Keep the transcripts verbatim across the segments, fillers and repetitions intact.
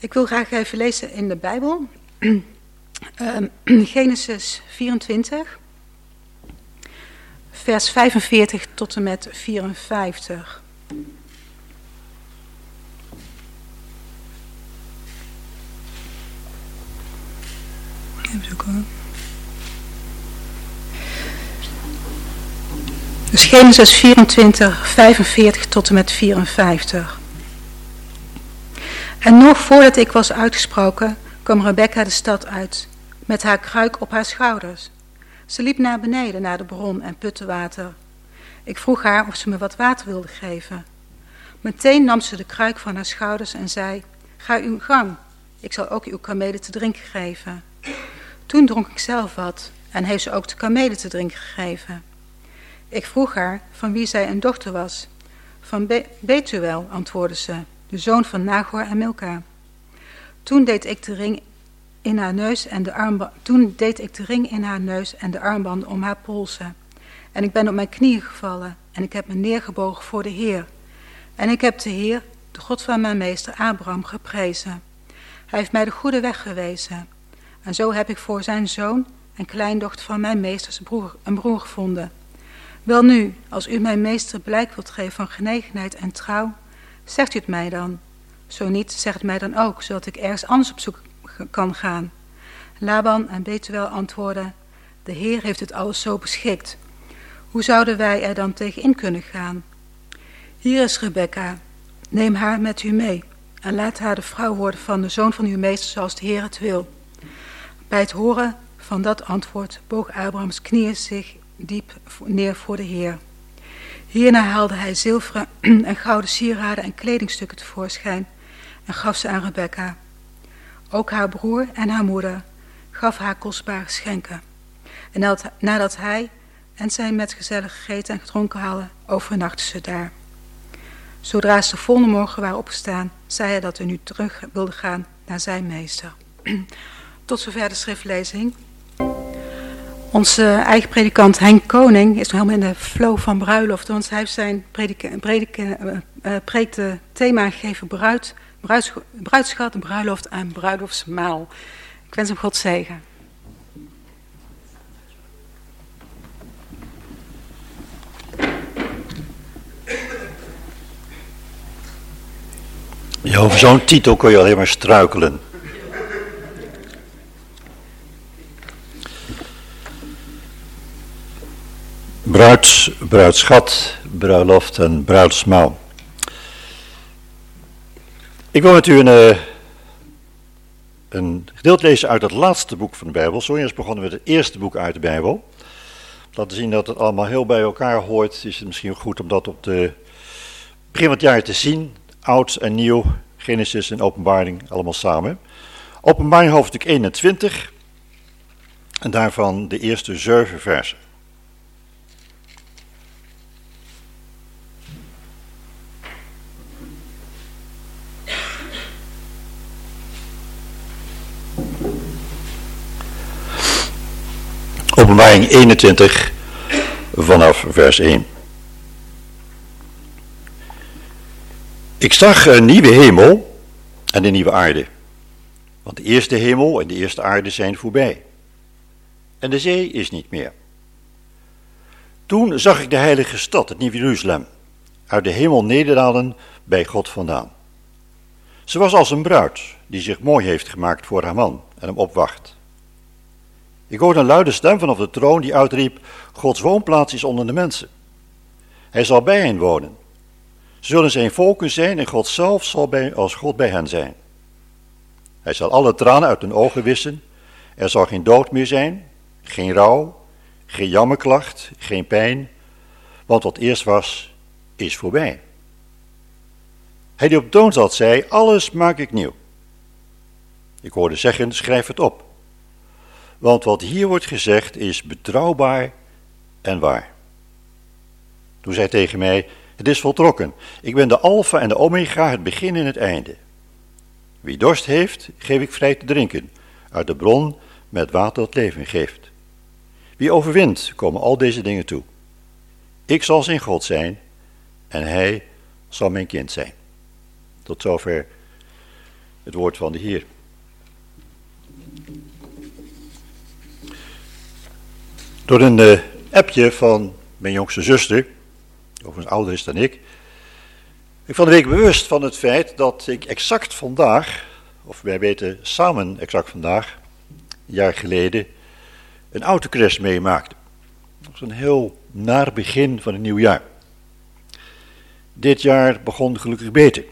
Ik wil graag even lezen in de Bijbel. uh, Genesis vierentwintig, vers vijfenveertig tot en met vierenvijftig. Even zoeken. Dus Genesis vierentwintig, vijfenveertig tot en met vierenvijftig. En nog voordat ik was uitgesproken, kwam Rebekka de stad uit, met haar kruik op haar schouders. Ze liep naar beneden, naar de bron en putte water. Ik vroeg haar of ze me wat water wilde geven. Meteen nam ze de kruik van haar schouders en zei, ga uw gang, ik zal ook uw kamelen te drinken geven. Toen dronk ik zelf wat en heeft ze ook de kamelen te drinken gegeven. Ik vroeg haar van wie zij een dochter was. Van Be- Betuel, antwoordde ze, de zoon van Nagor en Milka. Toen deed ik de ring in haar neus en de armba- Toen deed ik de ring in haar neus en de armbanden om haar polsen. En ik ben op mijn knieën gevallen en ik heb me neergebogen voor de Heer. En ik heb de Heer, de God van mijn meester Abraham, geprezen. Hij heeft mij de goede weg gewezen. En zo heb ik voor zijn zoon en kleindochter van mijn meesters broer, een broer gevonden. Welnu, als u mijn meester blijk wilt geven van genegenheid en trouw, zegt u het mij dan. Zo niet, zeg het mij dan ook, zodat ik ergens anders op zoek kan gaan. Laban en Betuel antwoordden, de Heer heeft het alles zo beschikt. Hoe zouden wij er dan tegen in kunnen gaan? Hier is Rebekka, neem haar met u mee en laat haar de vrouw worden van de zoon van uw meester zoals de Heer het wil. Bij het horen van dat antwoord boog Abrahams knieën zich diep neer voor de Heer. Hierna haalde hij zilveren en gouden sieraden en kledingstukken tevoorschijn en gaf ze aan Rebekka. Ook haar broer en haar moeder gaf haar kostbare geschenken. En nadat hij en zij metgezellen gegeten en gedronken hadden, overnachtten ze daar. Zodra ze de volgende morgen waren opgestaan, zei hij dat hij nu terug wilde gaan naar zijn meester. Tot zover de schriftlezing. Onze eigen predikant Henk Koning is nog helemaal in de flow van bruiloften, want hij heeft zijn predike, predike, uh, preekte thema gegeven bruid, bruids, bruidschat, bruiloft en bruiloftsmaal. Ik wens hem God zegen. Ja, over zo'n titel kon je alleen maar struikelen. Bruids, bruidschat, bruiloft en bruidsmaal. Ik wil met u een, uh, een gedeelte lezen uit het laatste boek van de Bijbel. Zo eerst begonnen met het eerste boek uit de Bijbel. Laten zien dat het allemaal heel bij elkaar hoort. Is het misschien goed om dat op de begin van het jaar te zien. Oud en nieuw, Genesis en Openbaring, allemaal samen. Openbaring hoofdstuk eenentwintig. En daarvan de eerste zeven versen. Openbaring eenentwintig vanaf vers één. Ik zag een nieuwe hemel en een nieuwe aarde. Want de eerste hemel en de eerste aarde zijn voorbij. En de zee is niet meer. Toen zag ik de heilige stad, het nieuwe Jeruzalem, uit de hemel nederdalen bij God vandaan. Ze was als een bruid die zich mooi heeft gemaakt voor haar man en hem opwacht. Ik hoorde een luide stem vanaf de troon die uitriep, Gods woonplaats is onder de mensen. Hij zal bij hen wonen. Ze zullen zijn volken zijn en God zelf zal bij, als God bij hen zijn. Hij zal alle tranen uit hun ogen wissen. Er zal geen dood meer zijn, geen rouw, geen jammerklacht, geen pijn. Want wat eerst was, is voorbij. Hij die op de troon zat zei, alles maak ik nieuw. Ik hoorde zeggen, schrijf het op. Want wat hier wordt gezegd is betrouwbaar en waar. Toen zei hij tegen mij, het is voltrokken. Ik ben de Alfa en de Omega, het begin en het einde. Wie dorst heeft, geef ik vrij te drinken, uit de bron met water dat leven geeft. Wie overwint, komen al deze dingen toe. Ik zal zijn God zijn en hij zal mijn kind zijn. Tot zover het woord van de Heer. Door een uh, appje van mijn jongste zuster, overigens ouder is dan ik, ik van de week bewust van het feit dat ik exact vandaag, of wij weten samen exact vandaag, een jaar geleden, een autocrash meemaakte. Dat was een heel naar begin van een nieuw jaar. Dit jaar begon gelukkig beter.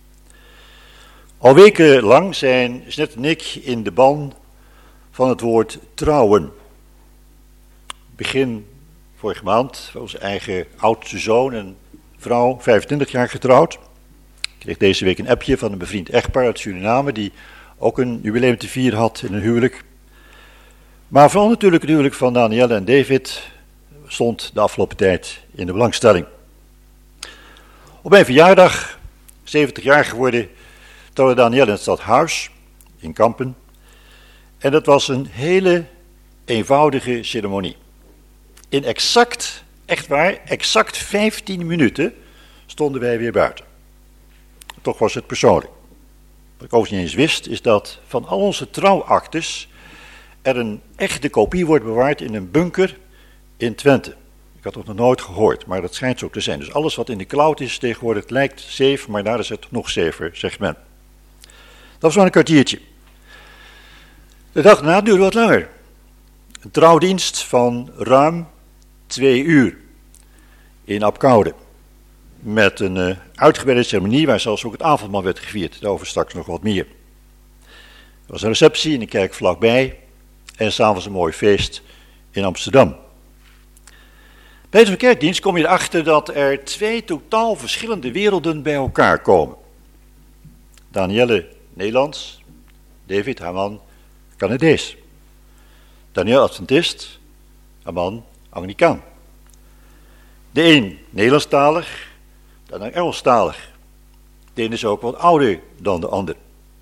Al weken lang zijn Jeanette en ik in de ban van het woord trouwen. Begin vorige maand was onze eigen oudste zoon en vrouw, vijfentwintig jaar getrouwd. Ik kreeg deze week een appje van een bevriend echtpaar uit Suriname die ook een jubileum te vieren had in een huwelijk. Maar vooral natuurlijk het huwelijk van Danielle en David stond de afgelopen tijd in de belangstelling. Op mijn verjaardag, zeventig jaar geworden, trouwde Danielle in het stadhuis in Kampen. En dat was een hele eenvoudige ceremonie. In exact, echt waar, exact vijftien minuten stonden wij weer buiten. Toch was het persoonlijk. Wat ik overigens niet eens wist, is dat van al onze trouwaktes er een echte kopie wordt bewaard in een bunker in Twente. Ik had het nog nooit gehoord, maar dat schijnt zo te zijn. Dus alles wat in de cloud is tegenwoordig lijkt safe, maar daar is het nog safer, zegt men. Dat was maar een kwartiertje. De dag daarna duurde wat langer. Een trouwdienst van ruim twee uur in Apkoude. Met een uh, uitgebreide ceremonie waar zelfs ook het avondmaal werd gevierd. Daarover straks nog wat meer. Er was een receptie in de kerk vlakbij en s'avonds een mooi feest in Amsterdam. Bij zo'n kerkdienst kom je erachter dat er twee totaal verschillende werelden bij elkaar komen. Danielle Nederlands, David, haar man, Canadees. Danielle Adventist, haar man Anglicaan. De een Nederlandstalig, de ander Engelstalig. De een is ook wat ouder dan de ander.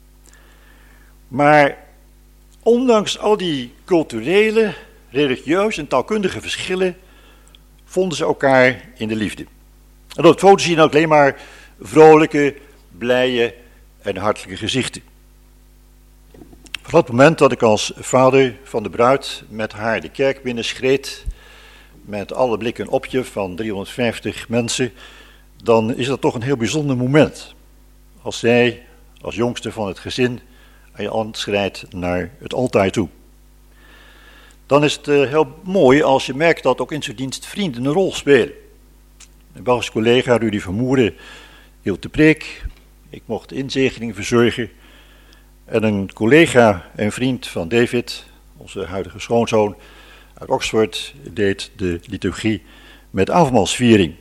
Maar ondanks al die culturele, religieuze en taalkundige verschillen vonden ze elkaar in de liefde. En op de foto zie je ook alleen maar vrolijke, blije en hartelijke gezichten. Van dat moment dat ik als vader van de bruid met haar de kerk binnenschreed, met alle blikken op je van driehonderdvijftig mensen, dan is dat toch een heel bijzonder moment. Als zij, als jongste van het gezin, aan je hand schrijdt naar het altaar toe. Dan is het uh, heel mooi als je merkt dat ook in zo'n dienst vrienden een rol spelen. Mijn Belgische collega Rudy Vermoeren hield de preek, ik mocht de inzegening verzorgen. En een collega en vriend van David, onze huidige schoonzoon uit Oxford, deed de liturgie met avondmaalsviering.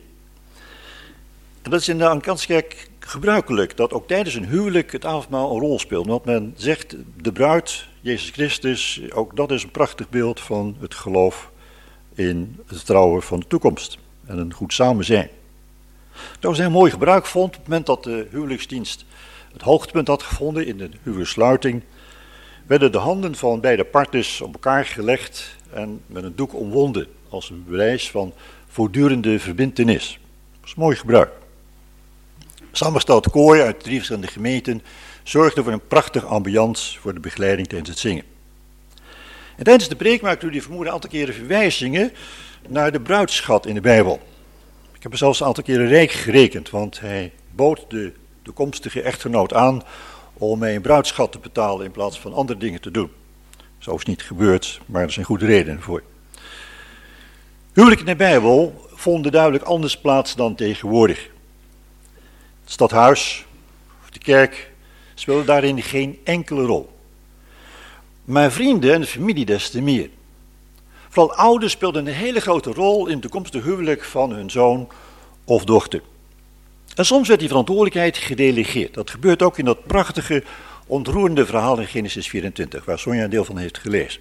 En dat is in de Anglicanskerk gebruikelijk, dat ook tijdens een huwelijk het avondmaal een rol speelt. Want men zegt, de bruid, Jezus Christus, ook dat is een prachtig beeld van het geloof in het trouwen van de toekomst. En een goed samen zijn. Dat was een heel mooi gebruik vond op het moment dat de huwelijksdienst het hoogtepunt had gevonden in de huwelijkssluiting, werden de handen van beide partners op elkaar gelegd en met een doek omwonden als een bewijs van voortdurende verbintenis. Dat is een mooi gebruik. Samengesteld koor uit drie verschillende gemeenten zorgde voor een prachtige ambiance voor de begeleiding tijdens het zingen. En tijdens de preek maakte Rudy Vermoeden een aantal keren verwijzingen naar de bruidsschat in de Bijbel. Ik heb er zelfs een aantal keren rijk gerekend, want hij bood de toekomstige echtgenoot aan om mij een bruidsschat te betalen in plaats van andere dingen te doen. Zo is het niet gebeurd, maar er zijn goede redenen voor. Huwelijken in de Bijbel vonden duidelijk anders plaats dan tegenwoordig. Het stadhuis of de kerk speelden daarin geen enkele rol. Maar vrienden en de familie des te meer. Vooral ouders speelden een hele grote rol in het toekomstige huwelijk van hun zoon of dochter. En soms werd die verantwoordelijkheid gedelegeerd. Dat gebeurt ook in dat prachtige, ontroerende verhaal in Genesis vierentwintig, waar Sonja een deel van heeft gelezen.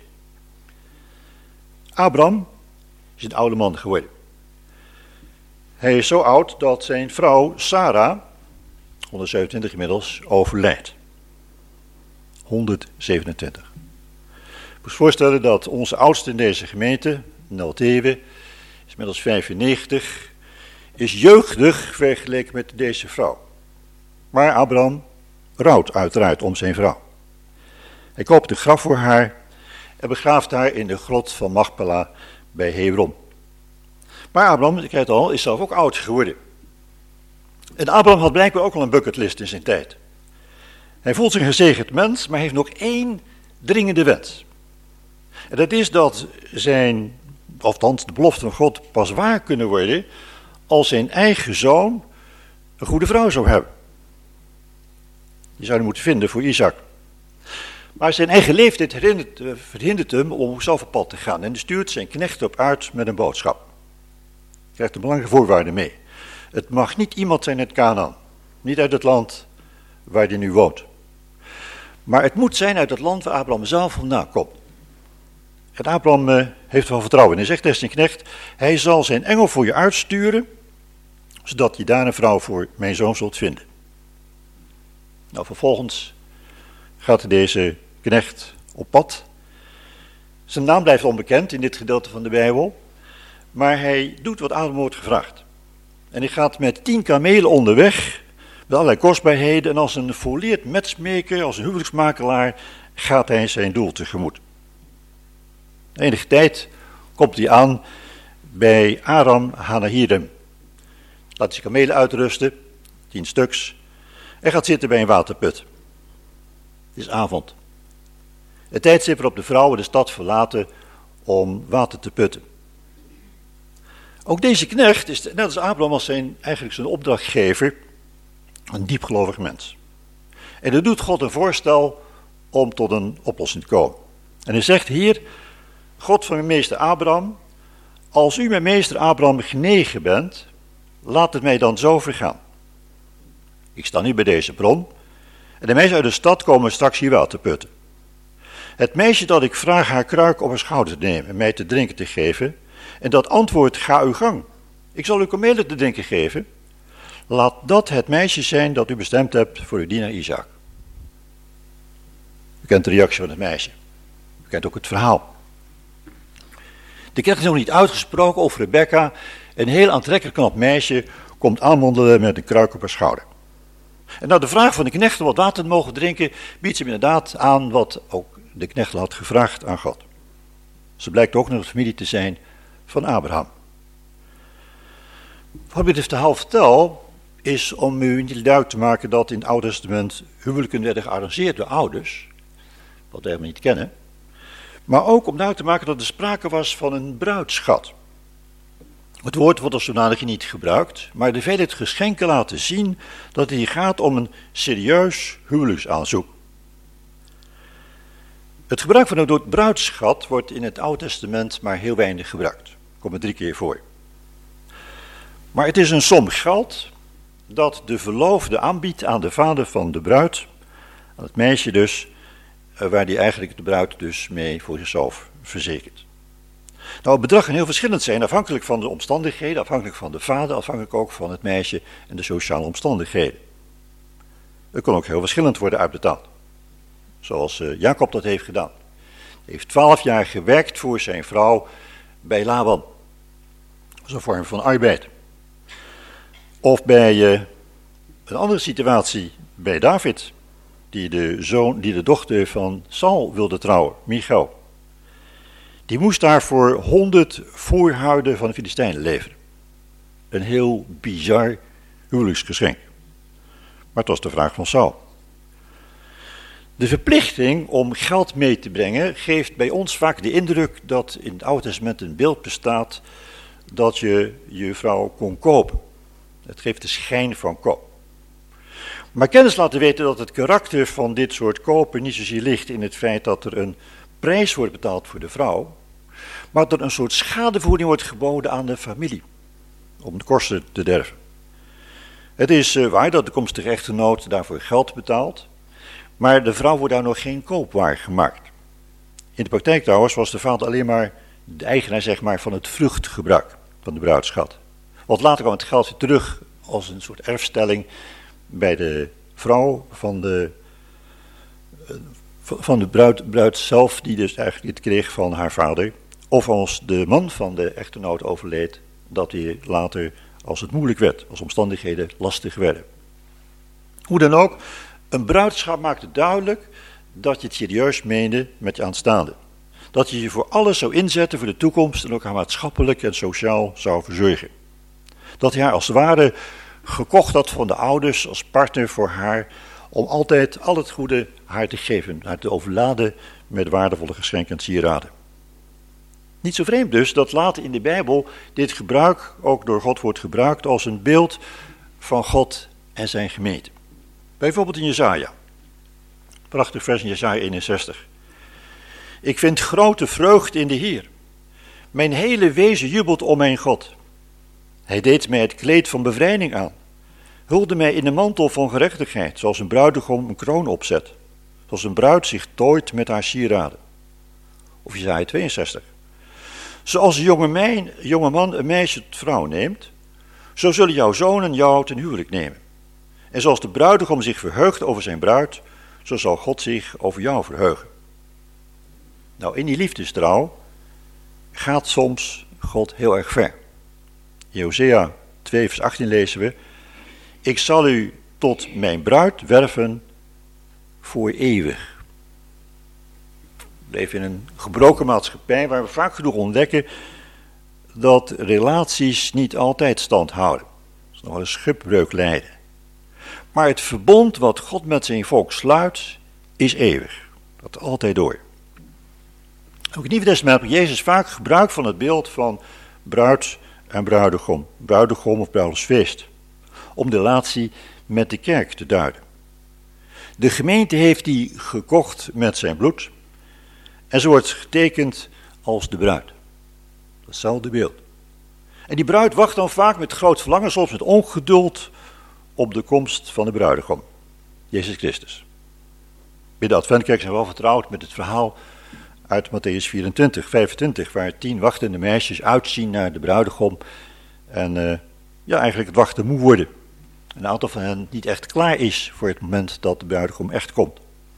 Abraham is een oude man geworden. Hij is zo oud dat zijn vrouw Sarah, honderdzevenentwintig inmiddels, overlijdt. honderdzevenentwintig. Ik moet voorstellen dat onze oudste in deze gemeente, Nel Thewe, is inmiddels vijfennegentig, is jeugdig vergeleken met deze vrouw. Maar Abraham rouwt uiteraard om zijn vrouw. Hij koopt een graf voor haar en begraaft haar in de grot van Machpela bij Hebron. Maar Abraham, ik weet het al, is zelf ook oud geworden. En Abraham had blijkbaar ook al een bucketlist in zijn tijd. Hij voelt zich een gezegend mens, maar heeft nog één dringende wens. En dat is dat zijn, of althans de belofte van God, pas waar kunnen worden als zijn eigen zoon een goede vrouw zou hebben. Die zou hij moeten vinden voor Isaac. Maar zijn eigen leeftijd verhindert, verhindert hem om zelf op pad te gaan. En hij stuurt zijn knecht op uit met een boodschap. Hij krijgt een belangrijke voorwaarde mee. Het mag niet iemand zijn uit Kanaan. Niet uit het land waar hij nu woont. Maar het moet zijn uit het land waar Abraham zelf vandaan komt. En Abraham uh, heeft wel vertrouwen. En hij zegt tegen zijn knecht, hij zal zijn engel voor je uitsturen, zodat je daar een vrouw voor mijn zoon zult vinden. Nou, vervolgens gaat deze knecht op pad. Zijn naam blijft onbekend in dit gedeelte van de Bijbel, maar hij doet wat Abraham wordt gevraagd. En hij gaat met tien kamelen onderweg, met allerlei kostbaarheden, en als een volleerd matchmaker, als een huwelijksmakelaar, gaat hij zijn doel tegemoet. Enige tijd komt hij aan bij Aram Hanahirem. Laat zijn kamelen uitrusten, tien stuks, en gaat zitten bij een waterput. Het is avond. Het tijdstip waarop de vrouwen de stad verlaten om water te putten. Ook deze knecht is, net als Abraham, als zijn, eigenlijk zijn opdrachtgever, een diepgelovig mens. En er doet God een voorstel om tot een oplossing te komen. En hij zegt hier, God van mijn meester Abraham, als u mijn meester Abraham genegen bent, laat het mij dan zo vergaan. Ik sta nu bij deze bron en de mensen uit de stad komen straks hier water putten. Het meisje dat ik vraag haar kruik op haar schouder te nemen en mij te drinken te geven, en dat antwoordt, ga uw gang. Ik zal u kamelen te drinken geven. Laat dat het meisje zijn dat u bestemd hebt voor uw dienaar Isaac. U kent de reactie van het meisje. U kent ook het verhaal. De knecht is nog niet uitgesproken over Rebecca. Een heel aantrekkelijk knap meisje komt aanwandelen met een kruik op haar schouder. En nou de vraag van de knecht om wat water te mogen drinken, biedt ze inderdaad aan wat ook de knecht had gevraagd aan God. Ze blijkt ook nog de familie te zijn van Abraham. Wat ik het verhaal vertel, is om u niet duidelijk te maken dat in het Oude Testament huwelijken werden gearrangeerd door ouders, wat we helemaal niet kennen, maar ook om duidelijk te maken dat er sprake was van een bruidsschat. Het woord wordt als zodanig niet gebruikt, maar de vele geschenken laten zien dat het hier gaat om een serieus huwelijksaanzoek. Het gebruik van het woord bruidsschat wordt in het Oude Testament maar heel weinig gebruikt. Komt er drie keer voor. Maar het is een som geld dat de verloofde aanbiedt aan de vader van de bruid, aan het meisje dus, waar die eigenlijk de bruid dus mee voor zichzelf verzekert. Nou, het bedrag kan heel verschillend zijn, afhankelijk van de omstandigheden, afhankelijk van de vader, afhankelijk ook van het meisje en de sociale omstandigheden. Het kan ook heel verschillend worden uitbetaald. Zoals uh, Jacob dat heeft gedaan. Hij heeft twaalf jaar gewerkt voor zijn vrouw bij Laban. Dat is een vorm van arbeid. Of bij uh, een andere situatie bij David, die de, zoon, die de dochter van Saul wilde trouwen, Michal. Die moest daarvoor honderd voorhuiden van de Filistijnen leveren. Een heel bizar huwelijksgeschenk. Maar het was de vraag van Saul. De verplichting om geld mee te brengen geeft bij ons vaak de indruk dat in het Oude Testament een beeld bestaat dat je je vrouw kon kopen. Het geeft de schijn van koop. Maar kennis laten weten dat het karakter van dit soort kopen niet zozeer ligt in het feit dat er een prijs wordt betaald voor de vrouw, maar dat er een soort schadevergoeding wordt geboden aan de familie, om de kosten te derven. Het is uh, waar dat de toekomstige echtgenoot daarvoor geld betaalt, maar de vrouw wordt daar nog geen koopwaar gemaakt. In de praktijk trouwens was de vader alleen maar de eigenaar zeg maar, van het vruchtgebruik van de bruidsschat. Want later kwam het geld weer terug als een soort erfstelling bij de vrouw van de, van de bruid, bruid zelf, die dus eigenlijk het kreeg van haar vader. Of als de man van de echtgenoot overleed, dat hij later, als het moeilijk werd, als omstandigheden lastig werden. Hoe dan ook, Een bruidschat maakte duidelijk dat je het serieus meende met je aanstaande. Dat je je voor alles zou inzetten voor de toekomst en ook haar maatschappelijk en sociaal zou verzorgen. Dat hij haar als het ware gekocht had van de ouders als partner voor haar, om altijd al het goede haar te geven, haar te overladen met waardevolle geschenken en sieraden. Niet zo vreemd dus dat later in de Bijbel dit gebruik ook door God wordt gebruikt als een beeld van God en zijn gemeente. Bijvoorbeeld in Jesaja. Prachtig vers in Jesaja eenenzestig. Ik vind grote vreugde in de Heer. Mijn hele wezen jubelt om mijn God. Hij deed mij het kleed van bevrijding aan. Hulde mij in de mantel van gerechtigheid, zoals een bruidegom een kroon opzet. Zoals een bruid zich tooit met haar sieraden. Of Jesaja tweeënzestig. Zoals een jonge, mijn, jonge man een meisje tot vrouw neemt, zo zullen jouw zonen jou ten huwelijk nemen. En zoals de bruidegom zich verheugt over zijn bruid, zo zal God zich over jou verheugen. Nou, in die liefdestrouw gaat soms God heel erg ver. In Hosea twee vers achttien lezen we: ik zal u tot mijn bruid werven voor eeuwig. We leven in een gebroken maatschappij waar we vaak genoeg ontdekken dat relaties niet altijd stand houden. Dat is nog wel een schipbreuk leiden. Maar het verbond wat God met zijn volk sluit, is eeuwig. Dat altijd door. Ook in het Nieuwe Testament maakt Jezus vaak gebruik van het beeld van bruid en bruidegom. Bruidegom of bruiloftsfeest. Om de relatie met de kerk te duiden. De gemeente heeft die gekocht met zijn bloed. En zo wordt getekend als de bruid. Datzelfde beeld. En die bruid wacht dan vaak met groot verlangen, soms met ongeduld, op de komst van de bruidegom, Jezus Christus. Binnen de Adventkerk zijn we wel vertrouwd met het verhaal uit Mattheüs vierentwintig, vijfentwintig, waar tien wachtende meisjes uitzien naar de bruidegom en uh, ja, eigenlijk het wachten moe worden. Een aantal van hen niet echt klaar is voor het moment dat de bruidegom echt komt.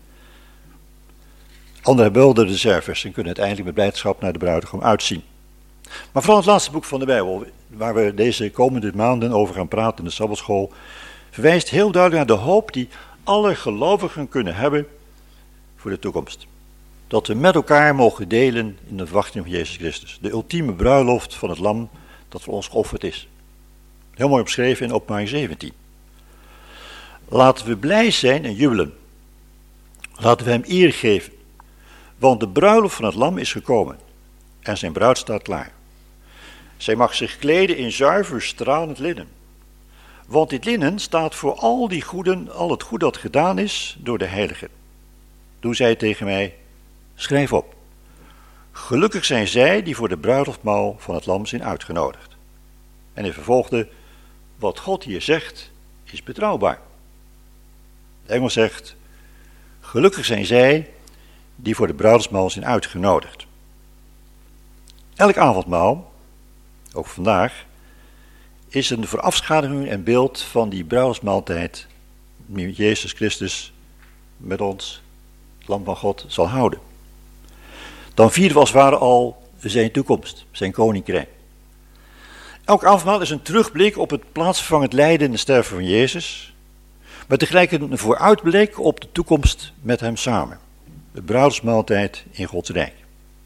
Anderen hebben wel de reserves en kunnen uiteindelijk met blijdschap naar de bruidegom uitzien. Maar vooral het laatste boek van de Bijbel, waar we deze komende maanden over gaan praten in de Sabbatschool, verwijst heel duidelijk naar de hoop die alle gelovigen kunnen hebben voor de toekomst. Dat we met elkaar mogen delen in de verwachting van Jezus Christus. De ultieme bruiloft van het lam dat voor ons geofferd is. Heel mooi omschreven in Openbaring zeventien. Laten we blij zijn en jubelen. Laten we hem eer geven. Want de bruiloft van het lam is gekomen. En zijn bruid staat klaar. Zij mag zich kleden in zuiver stralend linnen. Want dit linnen staat voor al die goeden, al het goed dat gedaan is door de heiligen. Toen zei hij tegen mij: schrijf op. Gelukkig zijn zij die voor de bruiloftmaal van het lam zijn uitgenodigd. En hij vervolgde: wat God hier zegt is betrouwbaar. De engel zegt: gelukkig zijn zij die voor de bruiloftsmaal zijn uitgenodigd. Elk avondmaal, ook vandaag, is een voorafschaduwing en beeld van die bruiloftsmaaltijd die Jezus Christus met ons, het lam van God, zal houden. Dan vieren we als het ware al zijn toekomst, zijn koninkrijk. Elk avondmaal is een terugblik op het plaatsvervangend lijden en sterven van Jezus, maar tegelijkertijd een vooruitblik op de toekomst met hem samen. De bruiloftsmaaltijd in Gods rijk.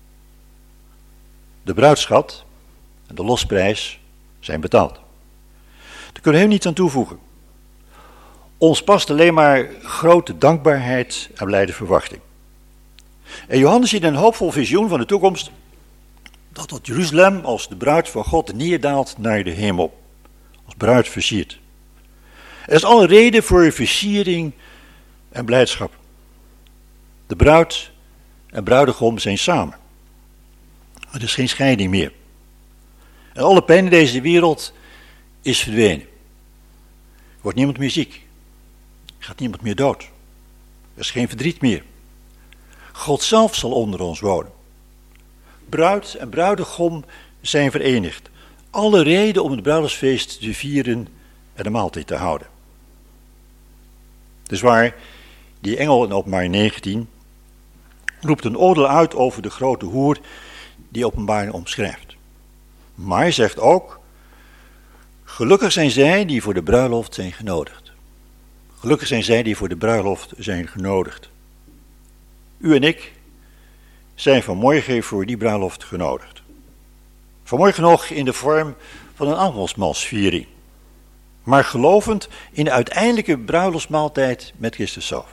De bruidschat en de losprijs zijn betaald. Daar kunnen we hem niets aan toevoegen. Ons past alleen maar grote dankbaarheid en blijde verwachting. En Johannes ziet een hoopvol visioen van de toekomst, dat tot Jeruzalem als de bruid van God neerdaalt naar de hemel. Als bruid versierd. Er is alle reden voor versiering en blijdschap. De bruid en bruidegom zijn samen. Er is geen scheiding meer. En alle pijn in deze wereld is verdwenen. Er wordt niemand meer ziek. Er gaat niemand meer dood. Er is geen verdriet meer. God zelf zal onder ons wonen. Bruid en bruidegom zijn verenigd. Alle reden om het bruiloftsfeest te vieren en de maaltijd te houden. Dus waar die engel in Openbaring negentien roept een oordeel uit over de grote hoer die Openbaring omschrijft. Maar hij zegt ook: gelukkig zijn zij die voor de bruiloft zijn genodigd. Gelukkig zijn zij die voor de bruiloft zijn genodigd. U en ik zijn vanmorgen voor die bruiloft genodigd. Vanmorgen nog in de vorm van een avondmaalsviering, maar gelovend in de uiteindelijke bruiloftsmaaltijd met Christus zelf.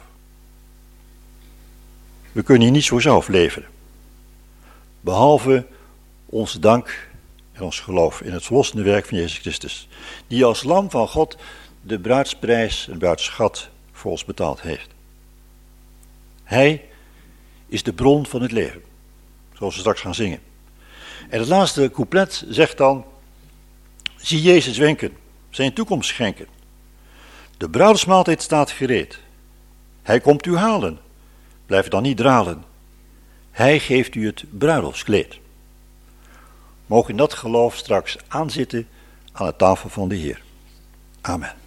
We kunnen hier niets voor zelf leveren, behalve onze dank en ons geloof in het verlossende werk van Jezus Christus, die als lam van God de bruidsprijs en bruidsschat voor ons betaald heeft. Hij is de bron van het leven, zoals we straks gaan zingen. En het laatste couplet zegt dan: zie Jezus wenken, zijn toekomst schenken. De bruiloftsmaaltijd staat gereed. Hij komt u halen, blijf dan niet dralen. Hij geeft u het bruiloftskleed. Mogen in dat geloof straks aanzitten aan de tafel van de Heer. Amen.